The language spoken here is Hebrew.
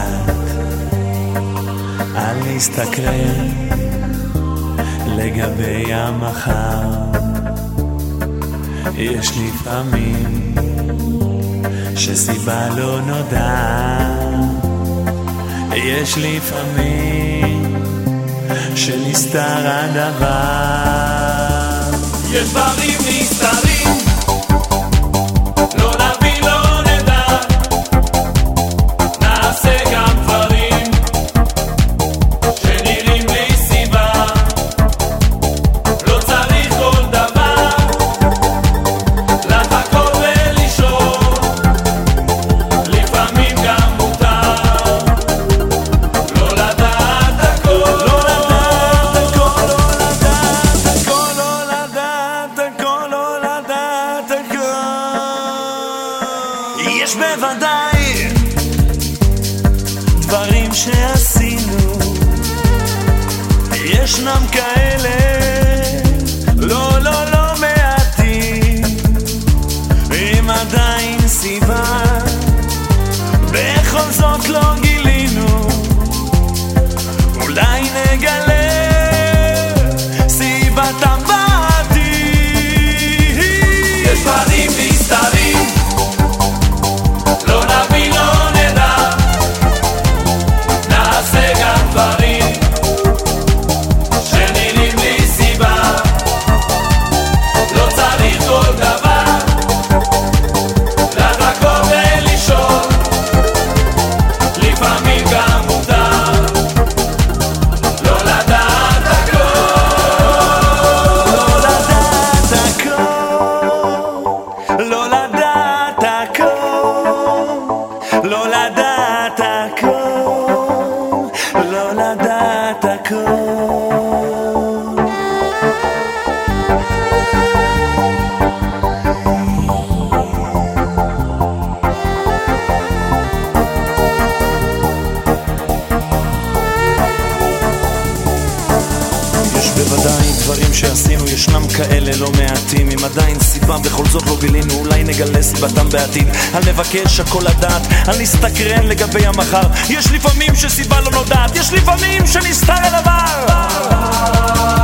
לדעת, אל להסתקרן לגבי המחר. יש לפעמים שסיבה לא נודעת, יש לפעמים שנסתר הדבר. יש דברים נסתרים, לא נביא לא נדע, נעשה גם דברים שנראים לי סיבה. לא צריך כל דבר לחכות ולשאול, לפעמים גם מותר לא לדעת הכל. לא לדעת הכל, לא לדעת הכל, לא לדעת הכל, לא לדעת הכל. יש בוודאי דברים שעשינו, ישנם כאלה לא לא לא מעטים, אם עדיין סיבה בכל זאת לא גילינו, אולי נגלה סיבתם בעתיד. יש דברים נסתרים, לא נביא לא נדע, נעשה גם דברים שנראים לי סיבה. לא צריך כל דבר לחכות ולשאול, לפעמים גם מותר לא לדעת לא לדעת הכל, לא לדעת הכל, לא לדעת הכל. יש בוודאי דברים שעשינו, ישנם כאלה לא מעטים, אם עדיין סיבה בכל זאת לא גילינו, אולי נגלה סיבתם בעתיד. אל נבקש הכל לדעת, אל נסתקרן לגבי המחר. יש לפעמים שסיבה לא נודעת, יש לפעמים שנסתר הדבר.